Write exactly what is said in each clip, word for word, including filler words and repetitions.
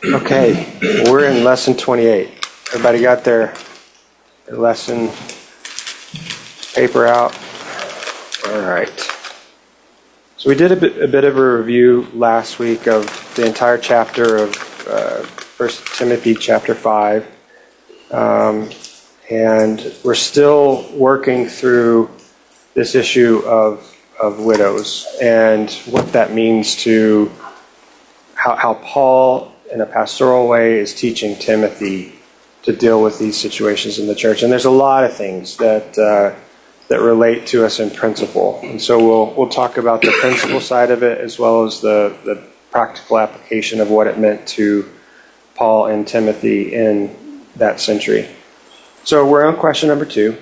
Okay, we're in lesson twenty-eight. Everybody got their, their lesson paper out? All right. So we did a bit, a bit of a review last week of the entire chapter of uh, First Timothy chapter five. Um, and we're still working through this issue of, of widows and what that means to how, how Paul, in a pastoral way, is teaching Timothy to deal with these situations in the church. And there's a lot of things that uh, that relate to us in principle. And so we'll we'll talk about the principle side of it as well as the, the practical application of what it meant to Paul and Timothy in that century. So we're on question number two.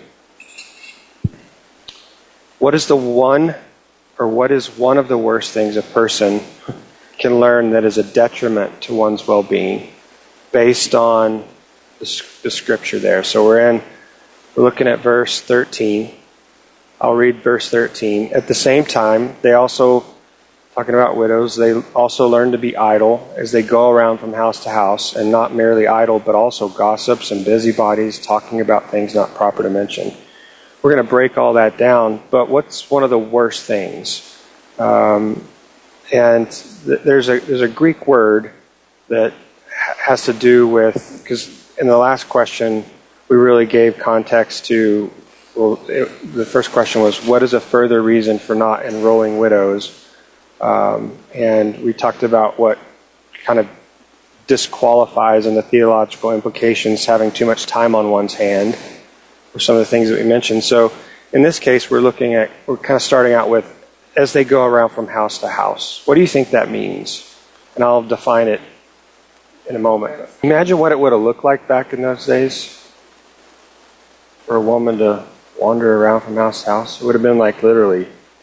What is the one, or what is one of the worst things a person can learn that is a detriment to one's well-being based on the, the scripture there? So we're in, we're looking at verse thirteen. I'll read verse thirteen. At the same time, they also, talking about widows, they also learn to be idle as they go around from house to house, and not merely idle, but also gossips and busybodies, talking about things not proper to mention. We're going to break all that down, but what's one of the worst things? Um, and th- there's a there's a Greek word that ha- has to do with, because in the last question, we really gave context to, well, it, the first question was, what is a further reason for not enrolling widows? Um, and we talked about what kind of disqualifies in the theological implications having too much time on one's hand, or some of the things that we mentioned. So in this case, we're looking at, we're kind of starting out with, as they go around from house to house. What do you think that means? And I'll define it in a moment. Imagine what it would have looked like back in those days for a woman to wander around from house to house. It would have been like literally,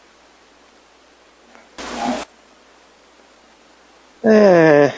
eh,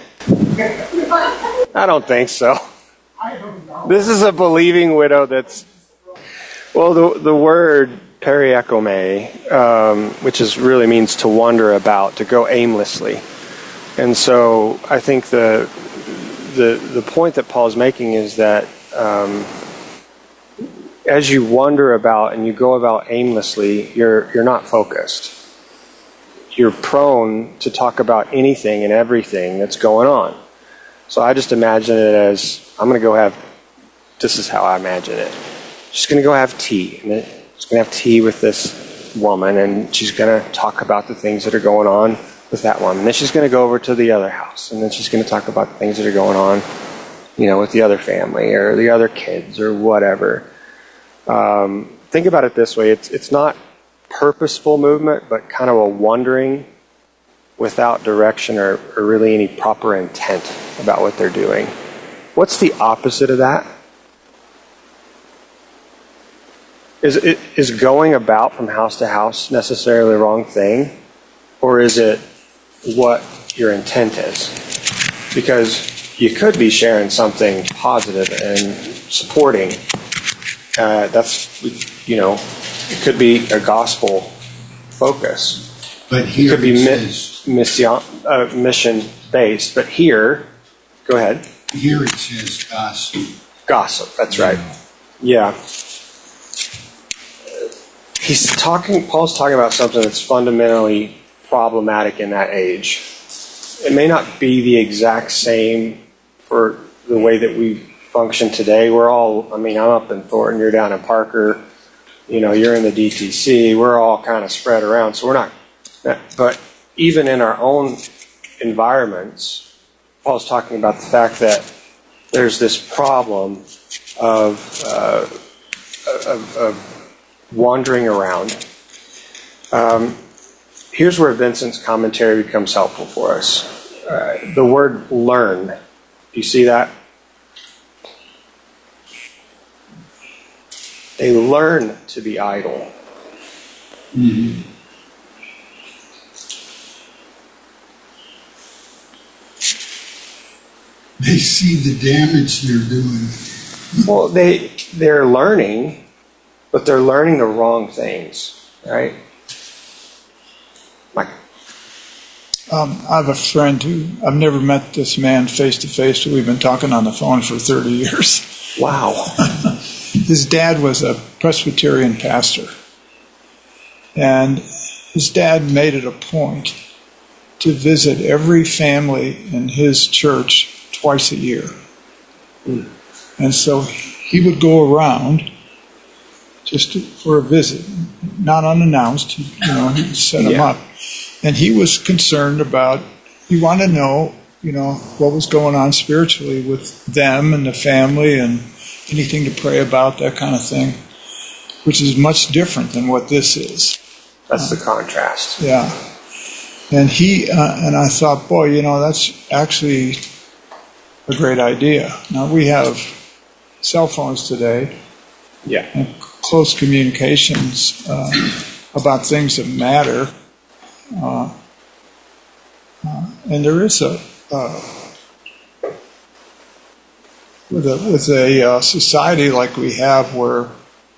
I don't think so. This is a believing widow that's, well, the the word periekome, um, which is really means to wander about, to go aimlessly. And so I think the the the point that Paul's making is that um, as you wander about and you go about aimlessly, you're you're not focused. You're prone to talk about anything and everything that's going on. So I just imagine it as, I'm going to go have, this is how I imagine it. She's going to go have tea. And she's going to have tea with this woman, and she's going to talk about the things that are going on with that woman. And then she's going to go over to the other house, and then she's going to talk about the things that are going on, you know, with the other family or the other kids or whatever. Um, think about it this way. It's it's not purposeful movement, but kind of a wandering without direction or, or really any proper intent about what they're doing. What's the opposite of that? Is it is going about from house to house necessarily the wrong thing? Or is it what your intent is? Because you could be sharing something positive and supporting. Uh, that's, you know, it could be a gospel focus. But here it could be it mi- says, mission, uh, mission-based. But here, go ahead. Here it says gossip. Gossip, that's right. Yeah. He's talking, Paul's talking about something that's fundamentally problematic in that age. It may not be the exact same for the way that we function today. We're all, I mean, I'm up in Thornton, you're down in Parker, you know, you're in the D T C, we're all kind of spread around, so we're not, but even in our own environments, Paul's talking about the fact that there's this problem of, uh, of, of wandering around. Um, here's where Vincent's commentary becomes helpful for us. Uh, the word learn, do you see that? They learn to be idle. Mm-hmm. They see the damage they're doing. Well, they, they're learning, but they're learning the wrong things, right? Like, Um, I have a friend who, I've never met this man face to face, but we've been talking on the phone for thirty years. Wow. His dad was a Presbyterian pastor. And his dad made it a point to visit every family in his church twice a year. Mm. And so he would go around just to, for a visit, not unannounced. You know, he'd set them yeah. up. And he was concerned about, he wanted to know, you know, what was going on spiritually with them and the family and anything to pray about, that kind of thing, which is much different than what this is. That's uh, the contrast. Yeah. And he, uh, and I thought, boy, you know, that's actually a great idea. Now, we have cell phones today. Yeah. And close communications uh, about things that matter. Uh, uh, and there is a uh, with a with a uh, society like we have, where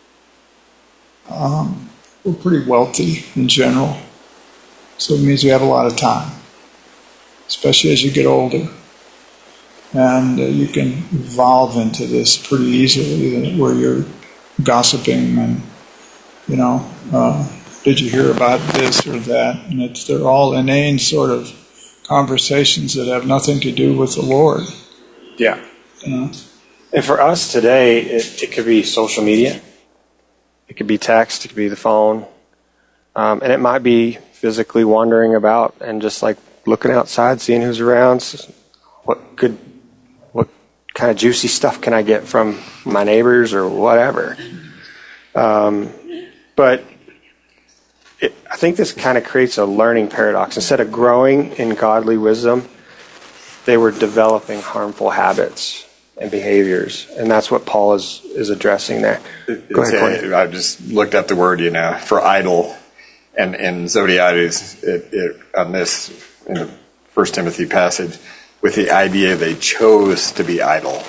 um, we're pretty wealthy in general, so it means we have a lot of time, especially as you get older, and uh, you can evolve into this pretty easily, where you're gossiping and you know. Uh, Did you hear about this or that? And it's they're all inane sort of conversations that have nothing to do with the Lord. Yeah. You know? And for us today, it, it could be social media. It could be text. It could be the phone. Um, and it might be physically wandering about and just like looking outside, seeing who's around. What good, what kind of juicy stuff can I get from my neighbors or whatever? Um, but It, I think this kind of creates a learning paradox. Instead of growing in godly wisdom, they were developing harmful habits and behaviors. And that's what Paul is, is addressing there. It, Go ahead, a, I just looked up the word, you know, for idle. And in Zodiates, it, it, on this, in the First Timothy passage, with the idea they chose to be idle.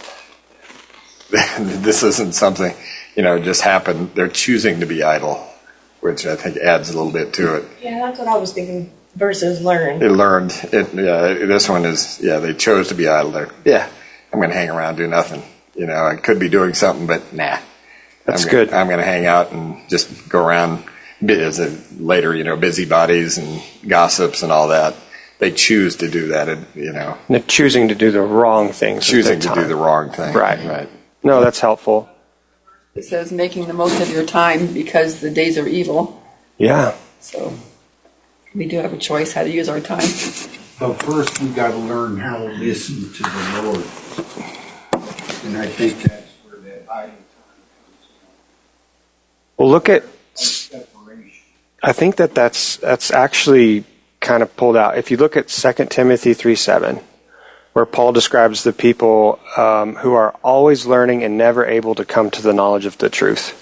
This isn't something, you know, just happened. They're choosing to be idle, which I think adds a little bit to it. Yeah, that's what I was thinking, versus learn. It learned. It, yeah, this one is, yeah, they chose to be idle. They're, yeah, I'm going to hang around, do nothing. You know, I could be doing something, but nah. That's I'm good. Gonna, I'm going to hang out and just go around as a, later, you know, busybodies and gossips and all that. They choose to do that, you know. They're choosing to do the wrong things. Choosing to do the wrong thing. Right. Right. No, that's helpful. It says making the most of your time because the days are evil. Yeah. So we do have a choice how to use our time. But first we got to learn how to listen to the Lord. And I think that's where that idle time comes from. Well, look at, Separation. I think that that's, that's actually kind of pulled out. If you look at Second Timothy three seven, where Paul describes the people um, who are always learning and never able to come to the knowledge of the truth.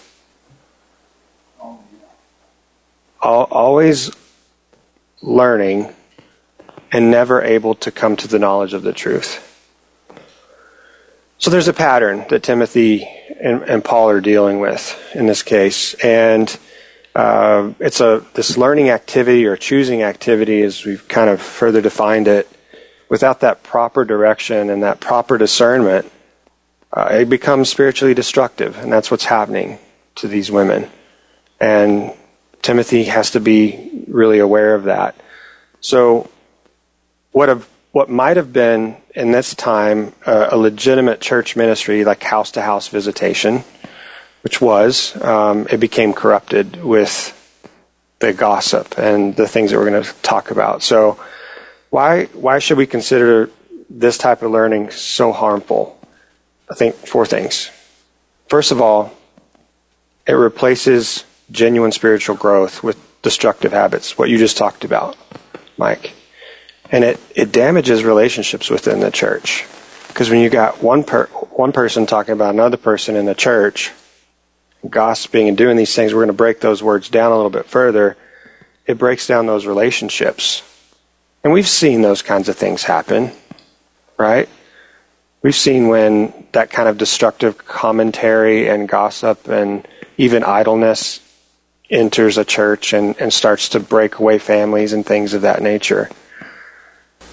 Al- always learning and never able to come to the knowledge of the truth. So there's a pattern that Timothy and, and Paul are dealing with in this case. And uh, it's a this learning activity or choosing activity, as we've kind of further defined it. Without that proper direction and that proper discernment, uh, it becomes spiritually destructive. And that's what's happening to these women. And Timothy has to be really aware of that. So what have, what might have been, in this time, uh, a legitimate church ministry like house-to-house visitation, which was, um, it became corrupted with the gossip and the things that we're going to talk about. So Why why should we consider this type of learning so harmful? I think four things. First of all, it replaces genuine spiritual growth with destructive habits, what you just talked about, Mike. And it, it damages relationships within the church. Because when you got one per, one person talking about another person in the church, gossiping and doing these things, we're going to break those words down a little bit further. It breaks down those relationships. And we've seen those kinds of things happen, right? We've seen when that kind of destructive commentary and gossip and even idleness enters a church and, and starts to break away families and things of that nature.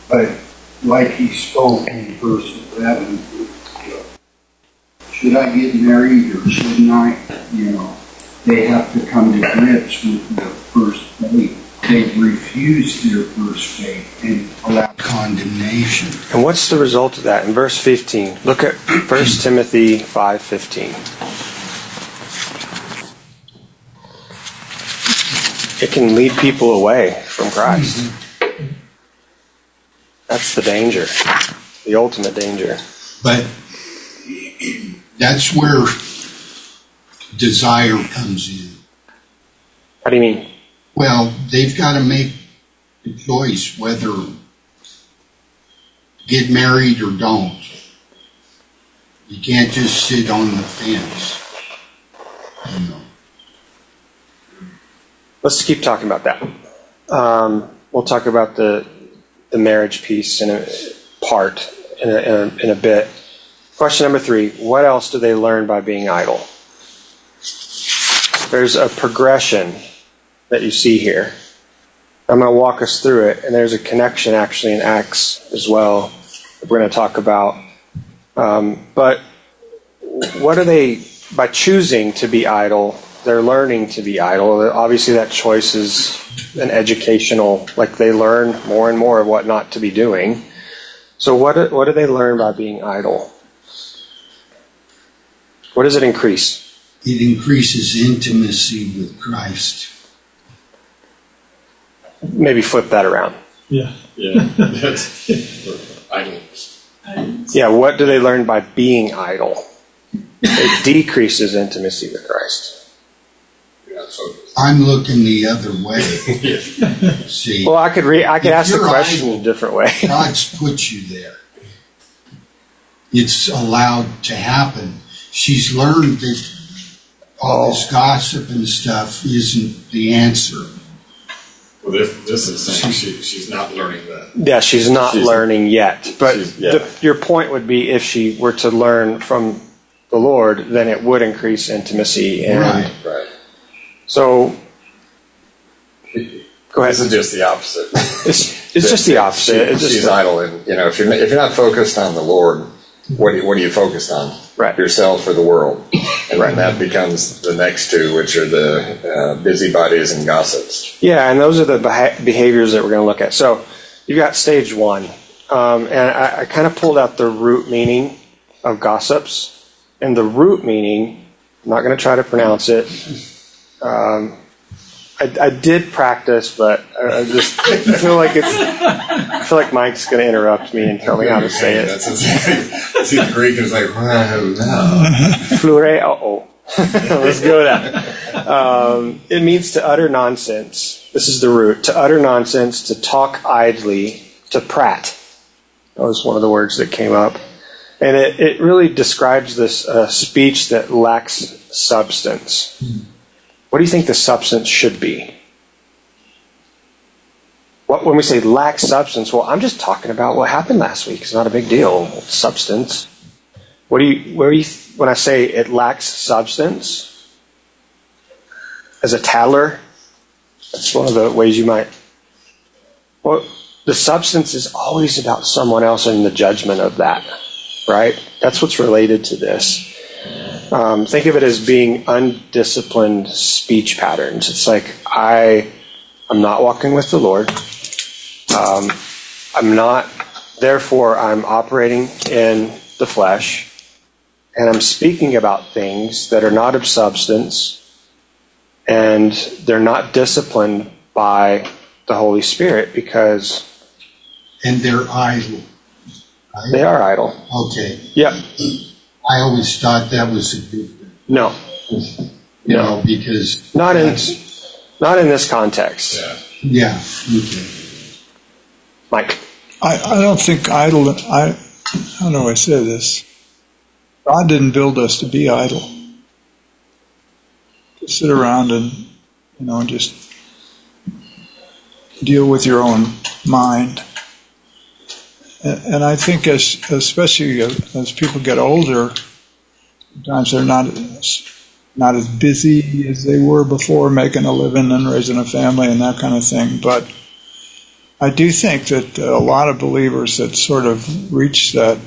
But like he spoke in verse eleven, should I get married or shouldn't I? You know, they have to come to grips with their first faith. They've refused their first faith and allowed condemnation. And what's the result of that? In verse fifteen, look at First Timothy five fifteen. It can lead people away from Christ. That's the danger, the ultimate danger. But that's where desire comes in. How do you mean? Well, they've got to make the choice whether get married or don't. You can't just sit on the fence. You know. Let's keep talking about that. Um, we'll talk about the the marriage piece in a part in a, in a, in a bit. Question number three, what else do they learn by being idle? There's a progression that you see here. I'm going to walk us through it, and there's a connection actually in Acts as well that we're going to talk about. Um, but what are they, by choosing to be idle, they're learning to be idle. Obviously that choice is an educational, like they learn more and more of what not to be doing. So what do, what do they learn by being idle? What does it increase? It increases intimacy with Christ. Maybe flip that around. Yeah. Yeah, that's idleness. Yeah, what do they learn by being idle? It decreases intimacy with Christ. Yeah, so I'm looking the other way. See, Well, I could re- I could If ask the you're question idle, in a different way. God's put you there. It's allowed to happen. She's learned that all this gossip and stuff isn't the answer. well, this, this is saying she, she's not learning that. Yeah, she's not She's- learning yet. But she's- yeah. the, your point would be if she were to learn from the Lord, then it would increase intimacy. And Right. Right. So, go ahead. This is just the opposite. It's, it's just the opposite. She- It's just she's idle, and you know, if you're if you're not focused on the Lord, what are you, what are you focused on? Right. Yourself or the world, and then that becomes the next two, which are the uh, busybodies and gossips. Yeah, and those are the beha- behaviors that we're going to look at. So you've got stage one. Um, and I, I kind of pulled out the root meaning of gossips. And the root meaning, I'm not going to try to pronounce it. Um, I, I did practice, but I, I just I feel like it's. I feel like Mike's going to interrupt me and tell me how to say it. That's see the Greek is like, wow, no. Flure, uh-oh. Let's go with that. Um, it means to utter nonsense. This is the root. To utter nonsense, to talk idly, to prat. That was one of the words that came up. And it, it really describes this uh, speech that lacks substance. What do you think the substance should be? What, when we say lack substance, well, I'm just talking about what happened last week. It's not a big deal. Substance. What do you? Where do you? When I say it lacks substance, as a tattler, that's one of the ways you might. Well, the substance is always about someone else and the judgment of that, right? That's what's related to this. Um, think of it as being undisciplined speech patterns. It's like I, I'm not walking with the Lord. Um, I'm not. Therefore, I'm operating in the flesh. And I'm speaking about things that are not of substance, and they're not disciplined by the Holy Spirit because And they're idle. Right? they are idle. Okay. Yep. I always thought that was a good thing. No. You No. know, because Not in that's- not in this context. yeah, okay. Mike. I, I don't think idle, I, how do I say this? God didn't build us to be idle. To sit around and, you know, just deal with your own mind. And, and I think as, especially as, as people get older, sometimes they're not as, not as busy as they were before, making a living and raising a family and that kind of thing. But I do think that a lot of believers that sort of reach that.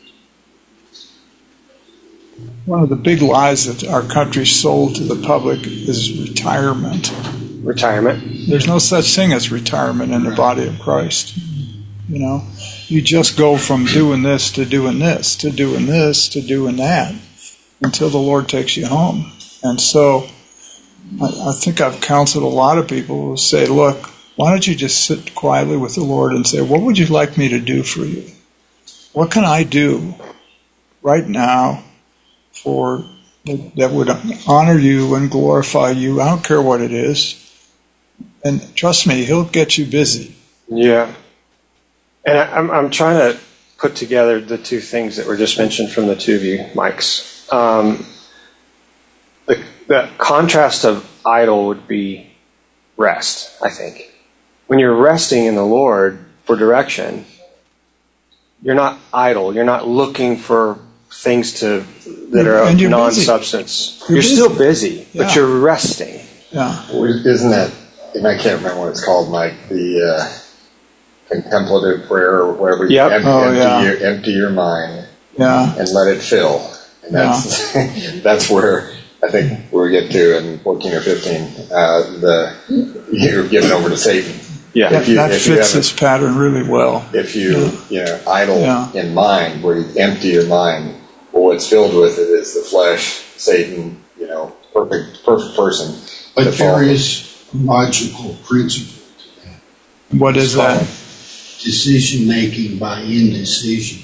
One of the big lies that our country sold to the public is retirement. Retirement. There's no such thing as retirement in the body of Christ. You know, you just go from doing this to doing this to doing this to doing that until the Lord takes you home. And so I, I think I've counseled a lot of people who say, look, why don't you just sit quietly with the Lord and say, what would you like me to do for you? What can I do right now for that, that would honor you and glorify you? I don't care what it is. And trust me, he'll get you busy. Yeah. And I, I'm, I'm trying to put together the two things that were just mentioned from the two of you, Mikes. Um, the, the contrast of idle would be rest, I think. When you're resting in the Lord for direction, you're not idle. You're not looking for things to that are of non-substance. You're, you're busy. still busy, but Yeah. you're resting. Yeah. Isn't that, and I can't remember what it's called, Mike, the uh, contemplative prayer or whatever. You Yep. empty, Oh, empty, yeah. your, empty your mind Yeah. and let it fill. And that's that's where I think we get to in fourteen or fifteen, uh, the you're given over to Satan. Yeah. That, If you- that if you fits haven't- this pattern really well. If you, you know, idle Yeah. in mind, where you empty your mind, well, what's filled with it is the flesh, Satan, you know, perfect, perfect person. But to fall. there is a logical principle to that. What is that? Decision making by indecision.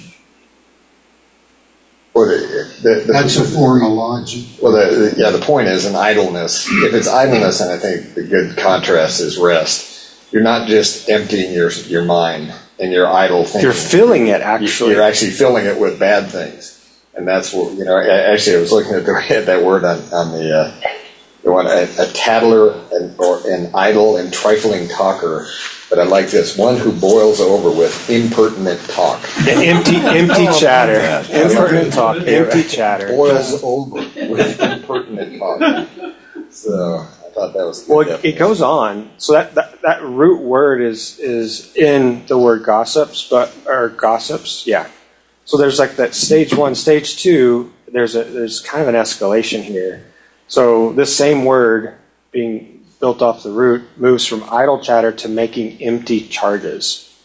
Well, the, the, the, That's a form of logic. Well, the, the, yeah, the point is in idleness. If it's idleness, and I think the good contrast is rest. You're not just emptying your your mind and your idle thinking. You're filling it, actually. You're actually filling it with bad things, and that's what you know. Actually, I was looking at, the, at that word on on the uh, the one a, a tattler and, or an idle and trifling talker. But I like this one who boils over with impertinent talk. empty, empty Oh, chatter. man. Impertinent talk. Empty chatter. Boils over with impertinent talk. So I thought that was a good Well, it, it definition. goes on. So that, that, that root word is is in the word gossips, but or gossips, yeah. So there's like that stage one, stage two. There's a there's kind of an escalation here. So this same word being built off the root moves from idle chatter to making empty charges.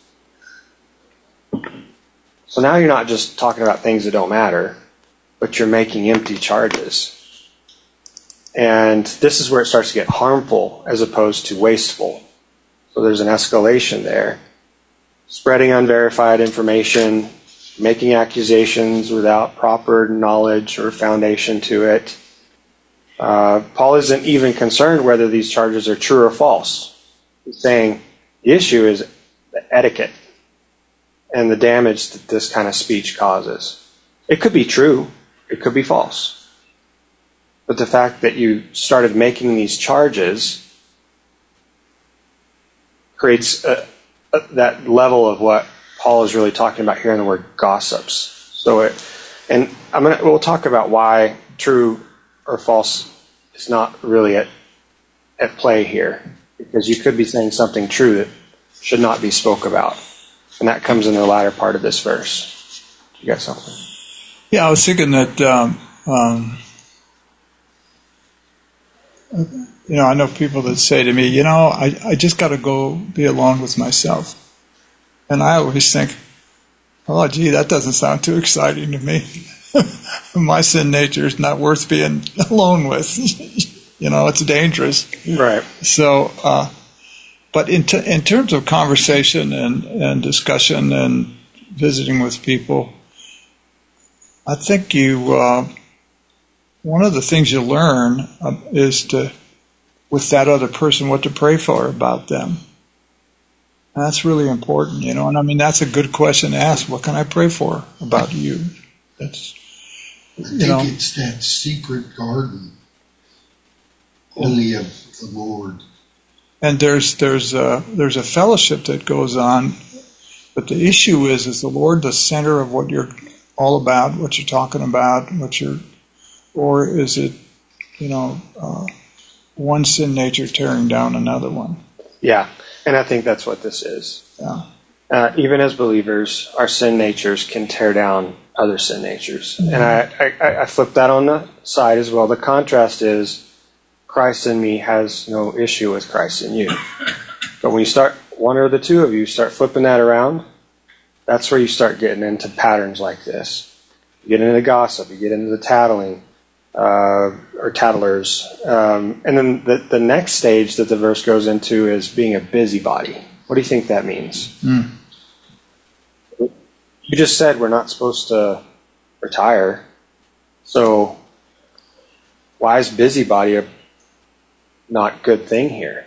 So now you're not just talking about things that don't matter, but you're making empty charges. And this is where it starts to get harmful as opposed to wasteful. So there's an escalation there. Spreading unverified information, making accusations without proper knowledge or foundation to it. Uh, Paul isn't even concerned whether these charges are true or false. He's saying the issue is the etiquette and the damage that this kind of speech causes. It could be true. It could be false. But the fact that you started making these charges creates a, a, that level of what Paul is really talking about here in the word gossips. So, it, and I'm gonna we'll talk about why true or false is not really at at play here, because you could be saying something true that should not be spoke about, and that comes in the latter part of this verse. You got something? Yeah, I was thinking that, um, um, you know, I know people that say to me, you know, I, I just got to go be alone with myself. And I always think, oh, gee, that doesn't sound too exciting to me. My sin nature is not worth being alone with. You know, it's dangerous. Right. So, uh, but in, t- in terms of conversation and, and discussion and visiting with people, I think you, uh, one of the things you learn uh, is to, with that other person, what to pray for about them. And that's really important, you know. And I mean, that's a good question to ask. What can I pray for about you? That's, I you think know. it's that secret garden only of the Lord. And there's there's a there's a fellowship that goes on, but the issue is is the Lord the center of what you're all about, what you're talking about, what you're, or is it, you know, uh, one sin nature tearing down another one? Yeah. And I think that's what this is. Yeah. Uh, even as believers, our sin natures can tear down other sin natures. And I, I, I flip that on the side as well. The contrast is Christ in me has no issue with Christ in you. But when you start, one or the two of you start flipping that around, that's where you start getting into patterns like this. You get into the gossip, you get into the tattling, uh, or tattlers. Um, and then the, the next stage that the verse goes into is being a busybody. What do you think that means? Mm. You just said we're not supposed to retire. So why is busybody a not good thing here?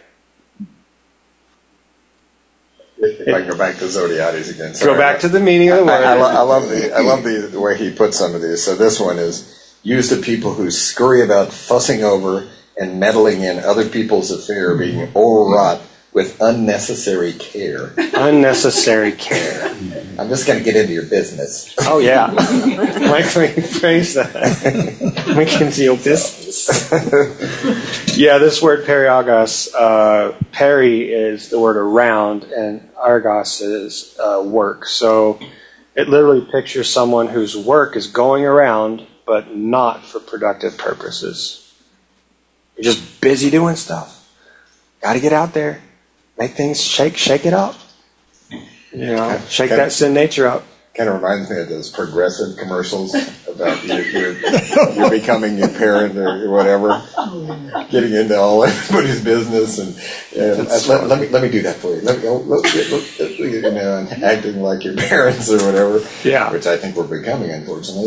If I can go back to Zodiades again. Sorry. Go back to the meaning of the word. I, I, lo- I love the I love the, the way he puts some of these. So this one is used to people who scurry about fussing over and meddling in other people's affair, being overwrought with unnecessary care. Unnecessary care. I'm just going to get into your business. Oh, yeah. Like when you phrase that. We can deal business. Yeah, this word periagos, uh, peri is the word around, and argos is uh, work. So it literally pictures someone whose work is going around, but not for productive purposes. You're just busy doing stuff. Got to get out there. Make things shake, shake it up. You know, shake Kind that of- sin nature up. Kind of reminds me of those progressive commercials about you, you're, you're becoming your parent or whatever, getting into all everybody's business, and, and That's let, funny. let me let me do that for you. Let me, oh, look, look, look, you know, and acting like your parents or whatever. Yeah. Which I think we're becoming, unfortunately.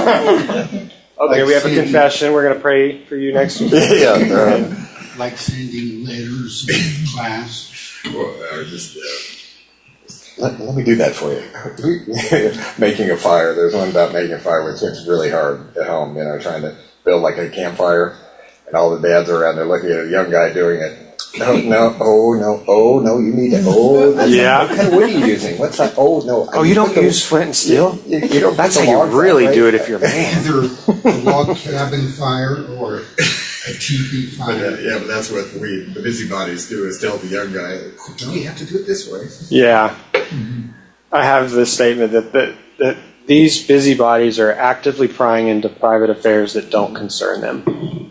Okay, we have a confession. We're going to pray for you next week. yeah. Uh, Like sending letters in class. or just. Uh, Let, let me do that for you. Making a fire. There's one about making a fire, which is really hard at home, you know, trying to build like a campfire, and all the dads are around there looking at a young guy doing it. No, no, oh, no, oh, no, you need to, oh. That's Yeah. What kind of wood are you using? What's that? Oh, no. Oh, you don't use flint and steel? You, you don't That's put how the logs you out, really right? do it if you're a man. Either a log cabin fire or a teepee But, fire. uh, yeah, but that's what we, the busybodies, do, is tell the young guy, no, you have to do it this way. Yeah. I have this statement that, that, that these busybodies are actively prying into private affairs that don't concern them.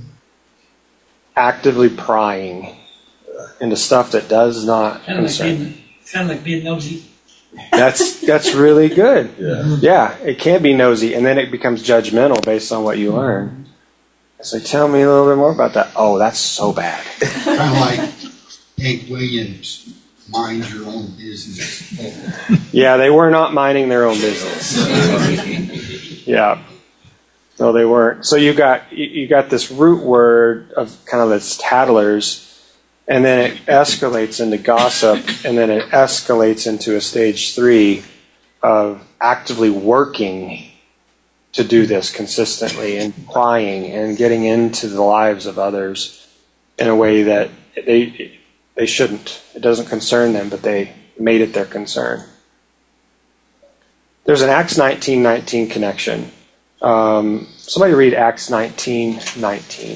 Actively prying into stuff that does not Kind of like concern them. being, kind of like being nosy. That's that's really good. Yeah. Yeah, it can be nosy, and then it becomes judgmental based on what you learn. It's like, tell me a little bit more about that. Oh, that's so bad. Kind of like Hank Williams, mind your own business. Yeah, they were not minding their own business. Yeah. No, they weren't. So you got you you got this root word of kind of this tattlers, and then it escalates into gossip, and then it escalates into a stage three of actively working to do this consistently and prying and getting into the lives of others in a way that they they shouldn't. It doesn't concern them, but they made it their concern. There's an Acts nineteen nineteen connection. Um, somebody read Acts nineteen nineteen.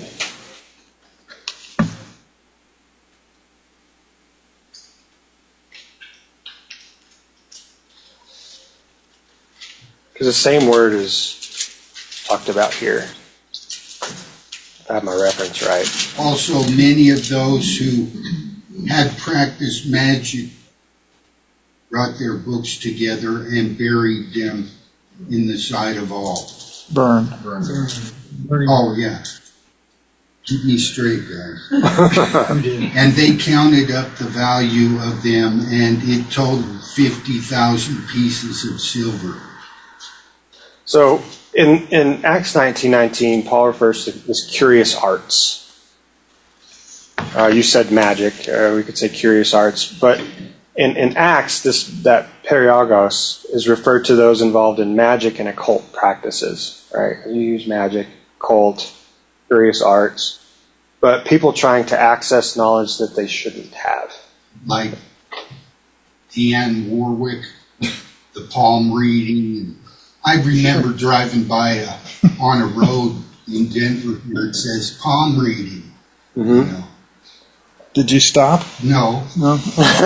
Because the same word is talked about here. I have my reference right. Also, many of those who had practiced magic brought their books together and buried them in the sight of all. Burn. Oh, yeah. Keep me straight, guys. And they counted up the value of them, and it totaled fifty thousand pieces of silver. So in, in Acts nineteen nineteen, Paul refers to this curious arts. Uh, you said magic, uh, we could say curious arts, but in, in Acts, this that periagos is referred to those involved in magic and occult practices. Right? You use magic, occult, curious arts, but people trying to access knowledge that they shouldn't have. Like Dionne Warwick, the palm reading. I remember driving by a, on a road in Denver where it says palm reading. Mm-hmm. You know. Did you stop? No. No.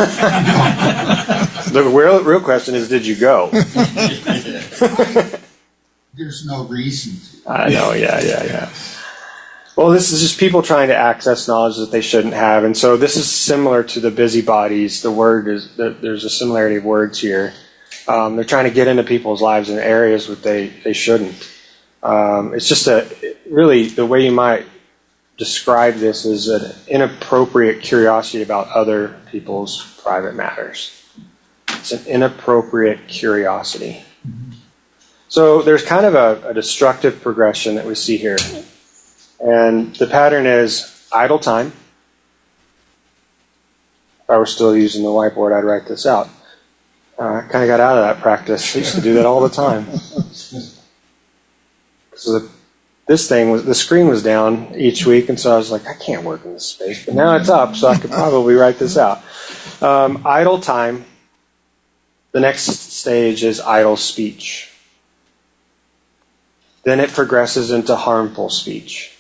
The real, real question is, did you go? There's no reason to. I know, yeah, yeah, yeah. Well, this is just people trying to access knowledge that they shouldn't have. And so this is similar to the busybodies. The word is, there's a similarity of words here. Um, they're trying to get into people's lives in areas that they, they shouldn't. Um, it's just a, really, the way you might describe this is an inappropriate curiosity about other people's private matters. It's an inappropriate curiosity. So there's kind of a, a destructive progression that we see here. And the pattern is idle time. If I were still using the whiteboard, I'd write this out. Uh, I kind of got out of that practice. I used to do that all the time. So the, this thing was, the screen was down each week, and so I was like, I can't work in this space. But now it's up, so I could probably write this out. Um, idle time. The next stage is idle speech. Then it progresses into harmful speech.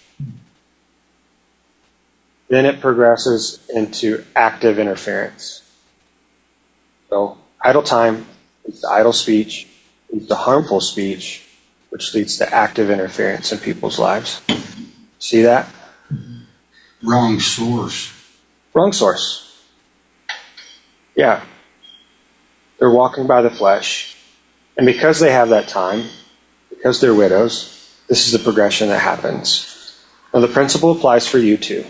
Then it progresses into active interference. So idle time leads to idle speech, leads to harmful speech, which leads to active interference in people's lives. See that? Wrong source. Wrong source. Yeah. They're walking by the flesh. And because they have that time, because they're widows, this is the progression that happens. Now the principle applies for you too.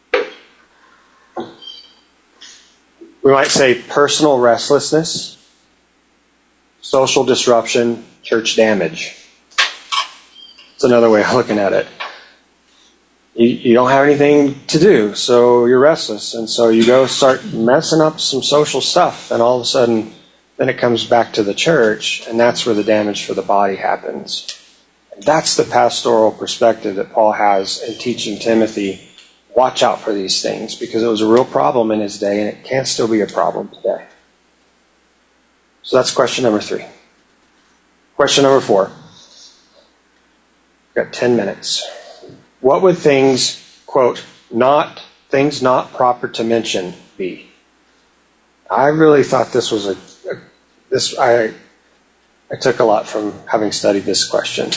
We might say personal restlessness, social disruption, church damage. It's another way of looking at it. You, you don't have anything to do, so you're restless. And so you go start messing up some social stuff, and all of a sudden, then it comes back to the church, and that's where the damage for the body happens. And that's the pastoral perspective that Paul has in teaching Timothy. Watch out for these things, because it was a real problem in his day, and it can still be a problem today. So that's question number three. Question number four. We've got ten minutes. What would things, quote, not, things not proper to mention be? I really thought this was a, a this, I, I took a lot from having studied this question.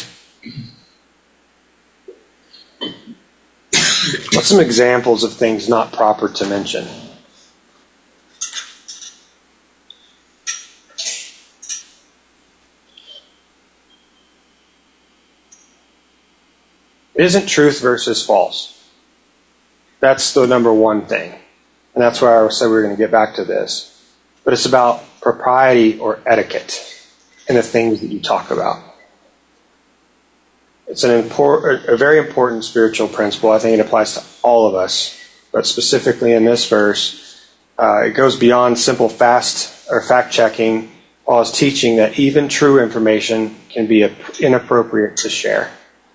What's some examples of things not proper to mention? It isn't truth versus false. That's the number one thing. And that's why I said we were going to get back to this. But it's about propriety or etiquette in the things that you talk about. It's an important, a very important spiritual principle. I think it applies to all of us, but specifically in this verse, uh, it goes beyond simple fast or fact checking. Paul is teaching that even true information can be inappropriate to share.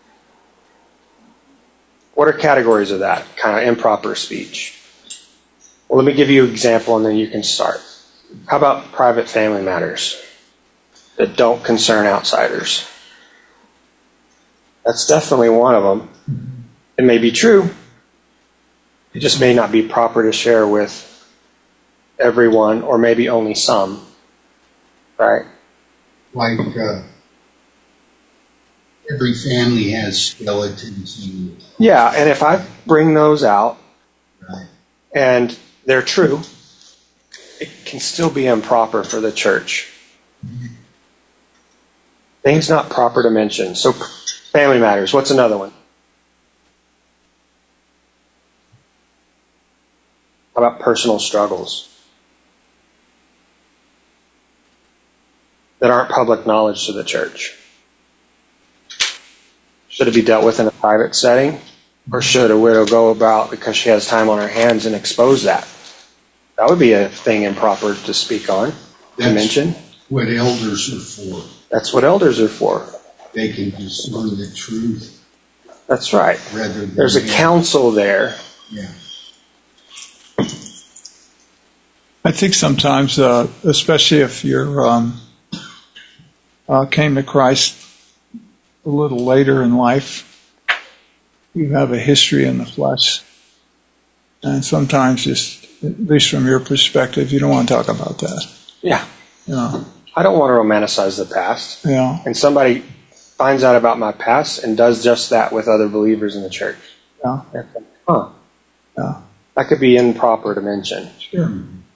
What are categories of that kind of improper speech? Well, let me give you an example, and then you can start. How about private family matters that don't concern outsiders? That's definitely one of them. It may be true. It just may not be proper to share with everyone, or maybe only some. Right? Like uh, every family has skeletons. And, yeah, and if I bring those out, right, and they're true, it can still be improper for the church. Mm-hmm. Things not proper to mention. So family matters. What's another one? How about personal struggles that aren't public knowledge to the church? Should it be dealt with in a private setting? Or should a widow go about, because she has time on her hands, and expose that? That would be a thing improper to speak on, to mention. What elders are for. That's what elders are for. They can discern the truth. That's right. Rather than There's a counsel there. Yeah. I think sometimes, uh, especially if you're um, uh, came to Christ a little later in life, you have a history in the flesh. And sometimes, just at least from your perspective, you don't want to talk about that. Yeah. You know, I don't want to romanticize the past. yeah, And somebody finds out about my past and does just that with other believers in the church. yeah, Huh. yeah. That could be improper to mention. Sure.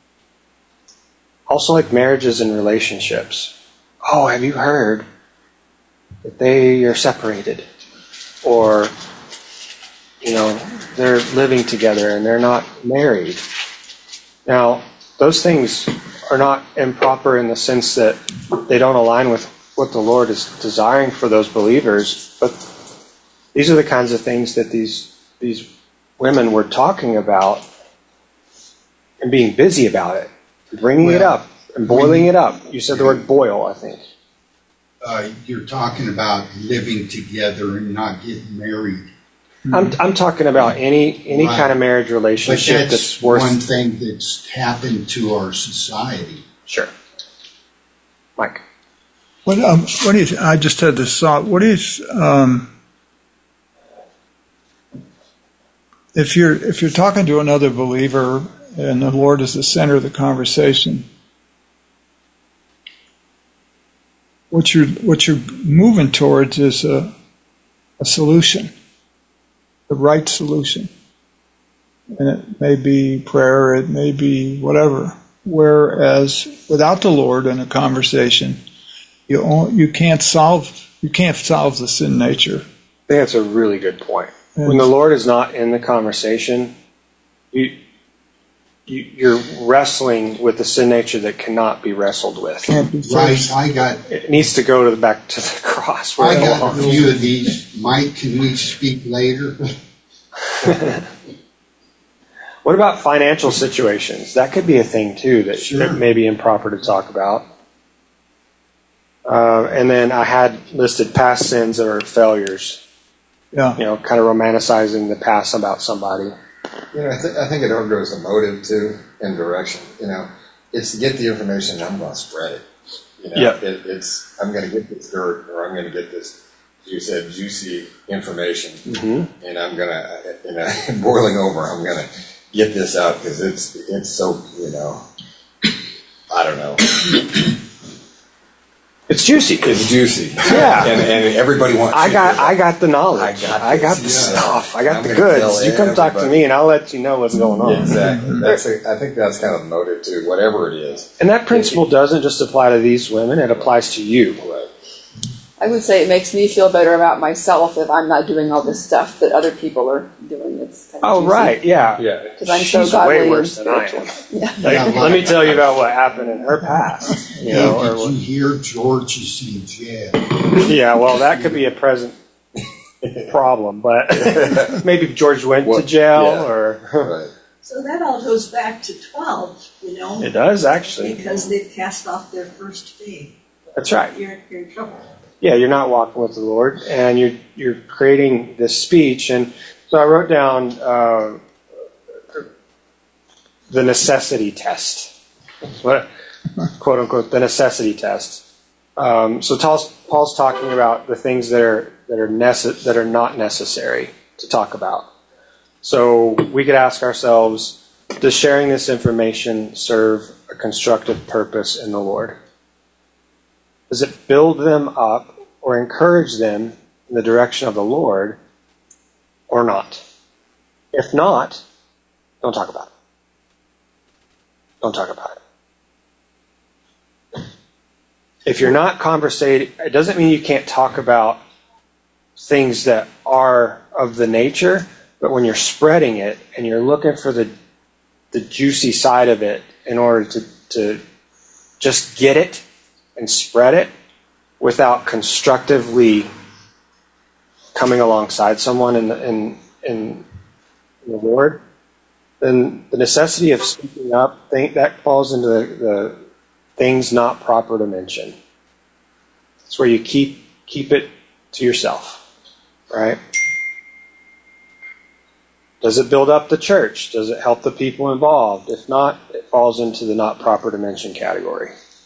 Also, like marriages and relationships. Oh, have you heard that they are separated? Or, you know, they're living together and they're not married. Now, those things are not improper in the sense that they don't align with what the Lord is desiring for those believers, but these are the kinds of things that these these women were talking about and being busy about it, bringing it Well, up and boiling it up. You said the word boil, I think. Uh, you're talking about living together and not getting married. I'm I'm talking about any any Right. kind of marriage But relationship that's that's worth. one thing that's happened to our society. Sure, Mike. What, um, what do you, I just had this thought. What is, um, if you're, if you're talking to another believer and the Lord is the center of the conversation, what you're, what you're moving towards is a, a solution, the right solution. And it may be prayer, it may be whatever. Whereas without the Lord in a conversation, You you can't solve you can't solve the sin nature. I think that's a really good point. Yes. When the Lord is not in the conversation, you, you you're wrestling with the sin nature that cannot be wrestled with. Can't be Right, faced. I got It needs to go to the back to the cross where I it got a belongs. few of these. Mike, can we speak later? What about financial situations? That could be a thing too that, Sure. that may be improper to talk about. Uh, and then I had listed past sins or failures. Yeah. You know, kind of romanticizing the past about somebody. You know, I, th- I think it all goes to motive too and direction. You know, it's to get the information and I'm going to spread it. You know, Yeah. it, it's I'm going to get this dirt or I'm going to get this, you said, juicy information, Mm-hmm. and I'm going to, you know, boiling over. I'm going to get this out because it's it's so, you know, I don't know. It's juicy. It's juicy. Yeah. and, and everybody wants. I you got to- I got the knowledge. I got I got the this, yeah. stuff. I got I'm the gonna goods. tell You come talk to everybody. me and I'll let you know what's going on. Exactly. That's a, I think that's kind of the motive too. Whatever it is. And that principle doesn't just apply to these women, it applies to you. Right. I would say it makes me feel better about myself if I'm not doing all this stuff that other people are doing. It's kind of Oh, right, yeah. Yeah. Because I'm so She's godly way and worse than I spiritual. am. Yeah. Like, Yeah, let me tell you about what happened in her past. You know, Hey, or did what- you hear George is in jail? yeah, well, that could be a present problem, but maybe George went Well, to jail, yeah. or Right. So that all goes back to twelve, you know, it does actually. because they've cast off their first faith. That's right. You're, you're in trouble. Yeah, you're not walking with the Lord, and you're you're creating this speech. And so I wrote down uh, the necessity test. What, quote unquote, the necessity test. Um, so Paul's, Paul's talking about the things that are that are nece- that are not necessary to talk about. So we could ask ourselves, does sharing this information serve a constructive purpose in the Lord? Does it build them up or encourage them in the direction of the Lord or not? If not, don't talk about it. Don't talk about it. If you're not conversating, it doesn't mean you can't talk about things that are of the nature, but when you're spreading it and you're looking for the the juicy side of it in order to, to just get it and spread it without constructively coming alongside someone in the, in, in, in the Lord, then the necessity of speaking up, think, that falls into the, the things not proper to mention. It's where you keep keep it to yourself, right? Does it build up the church? Does it help the people involved? If not, it falls into the not proper to mention category.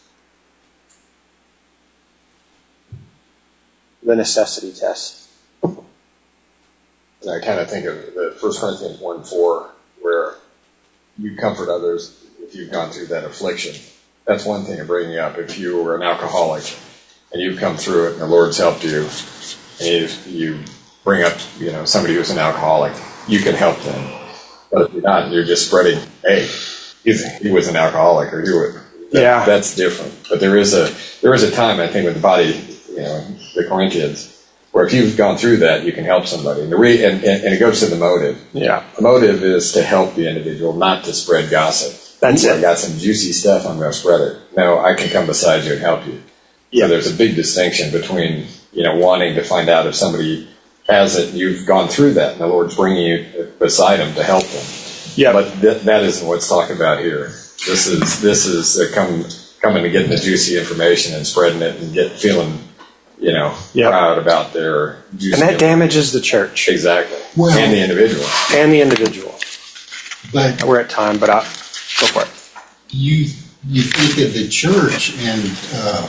The necessity test. And I kind of think of the First Corinthians one four, where you comfort others if you've gone through that affliction. That's one thing of bringing up. If you were an alcoholic and you've come through it and the Lord's helped you, and you, you bring up, you know, somebody who's an alcoholic, you can help them. But if you're not, you're just spreading, hey, he's, he was an alcoholic, or he was. That, yeah. That's different. But there is a there is a time, I think, with the body, you know, the Corinthians, where if you've gone through that, you can help somebody. And, the re, and, and, and it goes to the motive. Yeah. The motive is to help the individual, not to spread gossip. That's Ooh, it. I got some juicy stuff, I'm going to spread it. No, I can come beside you and help you. Yeah. So there's a big distinction between, you know, wanting to find out if somebody has it, you've gone through that, and the Lord's bringing you beside them to help them. Yeah. But th- that isn't what's talked about here. This is this is uh, come, coming and getting the juicy information and spreading it and get feeling, you know, Yep. proud about their juicy And that information. damages the church Exactly. Well- and the individual. and the individual. But We're at time, but I'll go for it. you you think of the church and uh,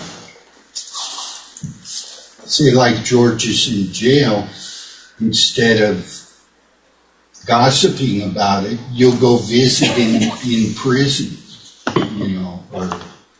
say like George is in jail, instead of gossiping about it, you'll go visit him in prison, you know, or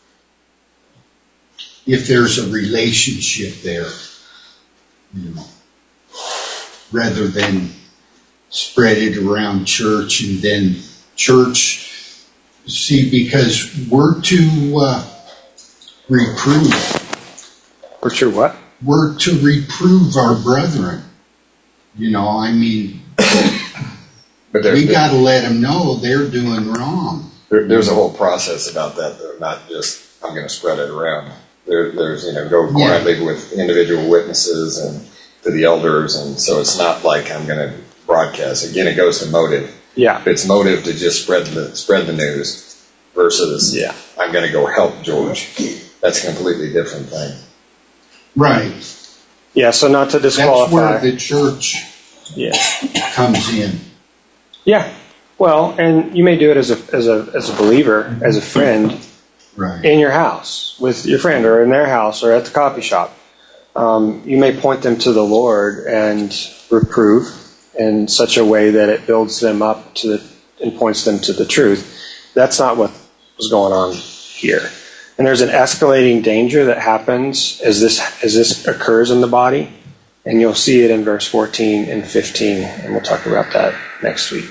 if there's a relationship there, you know, rather than spread it around church and then church, see, because we're to uh, reprove, For sure, what? we're to reprove our brethren. You know, I mean, But there, we there- got to let them know they're doing wrong. there- there's a whole process about that, though, not just I'm going to spread it around. There, there's, you know, go Yeah. quietly with individual witnesses and to the elders, and so it's not like I'm going to broadcast. Again, it goes to motive. Yeah. If it's motive to just spread the spread the news versus Yeah. I'm going to go help George, that's a completely different thing. Right. Yeah, so not to That's where disqualify. the church Yeah. comes in. Yeah. Well, and you may do it as a as a as a believer, as a friend, Right. in your house with your friend, or in their house, or at the coffee shop. Um, you may point them to the Lord and reprove in such a way that it builds them up to the, and points them to the truth. That's not what was going on here. And there's an escalating danger that happens as this as this occurs in the body, and you'll see it in verse fourteen and fifteen, and we'll talk about that next week.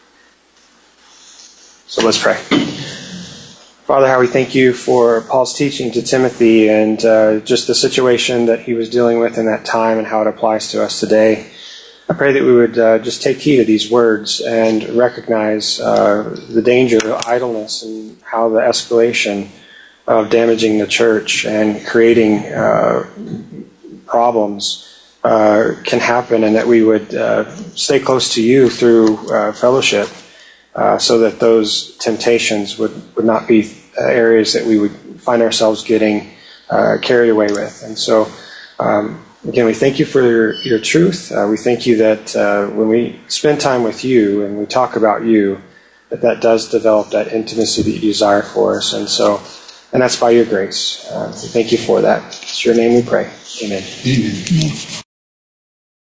So let's pray. Father, how we thank you for Paul's teaching to Timothy and uh, just the situation that he was dealing with in that time and how it applies to us today. I pray that we would uh, just take heed of these words and recognize uh, the danger of idleness and how the escalation of damaging the church and creating uh, problems uh, can happen, and that we would uh, stay close to you through uh, fellowship uh, so that those temptations would, would not be uh, areas that we would find ourselves getting uh, carried away with. And so, um, again, we thank you for your, your truth. Uh, we thank you that uh, when we spend time with you and we talk about you, that that does develop that intimacy that you desire for us. And so, and that's by your grace. Uh, we thank you for that. It's your name we pray. Amen. Amen.